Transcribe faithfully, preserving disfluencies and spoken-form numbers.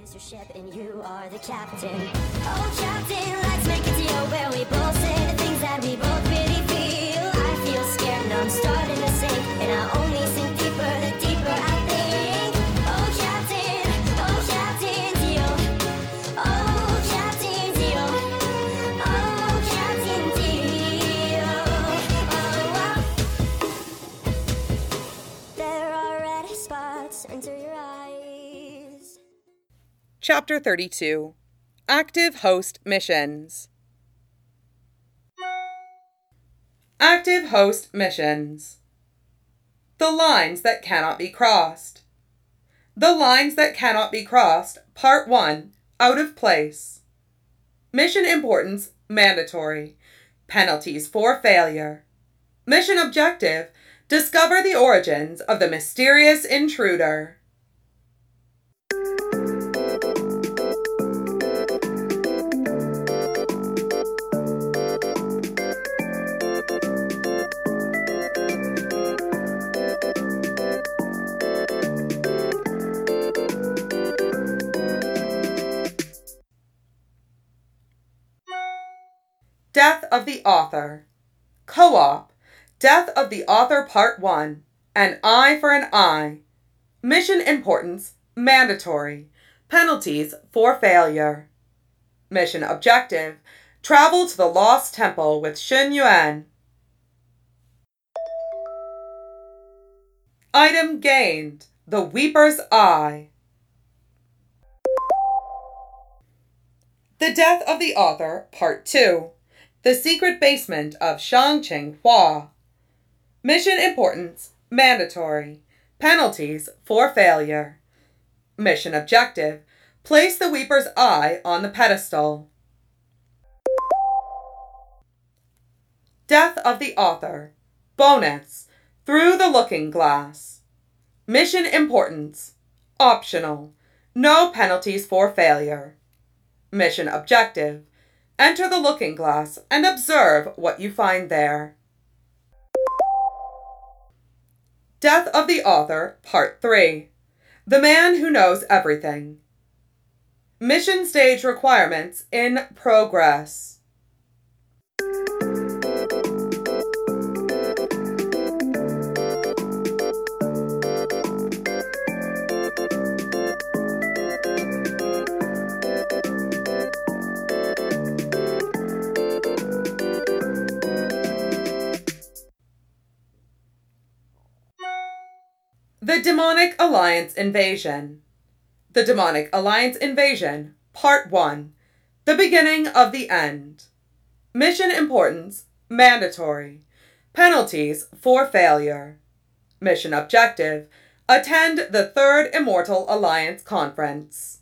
is your ship and you are the captain. Oh, captain, let's make a deal where we both say the things that we both really feel. I feel scared and I'm starting to sink, and I only sink deeper the deeper I think. Oh, captain, oh, captain, deal. Oh, captain, deal. Oh, captain, deal. Oh, oh. There are red spots under your eyes. Chapter thirty-two. Active Host Missions. Active Host Missions. The lines that cannot be crossed. The lines that cannot be crossed, Part one, Out of Place. Mission importance, mandatory. Penalties for failure. Mission objective, discover the origins of the mysterious intruder. Death of the Author. Co-op. Death of the Author Part one. An eye for an eye. Mission importance, mandatory. Penalties for failure. Mission objective, travel to the Lost Temple with Xun Yuan. Item gained, the Weeper's Eye. The Death of the Author, Part two. The Secret Basement of Shangqing Hua. Mission importance, mandatory. Penalties for failure. Mission objective, place the Weeper's Eye on the pedestal. Death of the Author. Bonus, through the looking glass. Mission importance, optional. No penalties for failure. Mission objective, enter the looking glass and observe what you find there. Death of the Author, Part three. The Man Who Knows Everything. Mission stage requirements in progress. The Demonic Alliance Invasion. The Demonic Alliance Invasion, Part one. The Beginning of the End. Mission importance, mandatory. Penalties for failure. Mission objective, attend the Third Immortal Alliance Conference.